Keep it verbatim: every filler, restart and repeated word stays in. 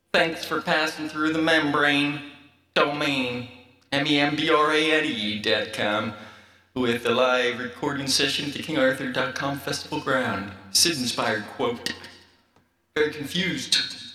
Thanks for passing through the membrane. Domain. M E M B R A N E dot com. With a live recording session at the King Arthur dot com festival ground. Sid inspired quote. Very confused.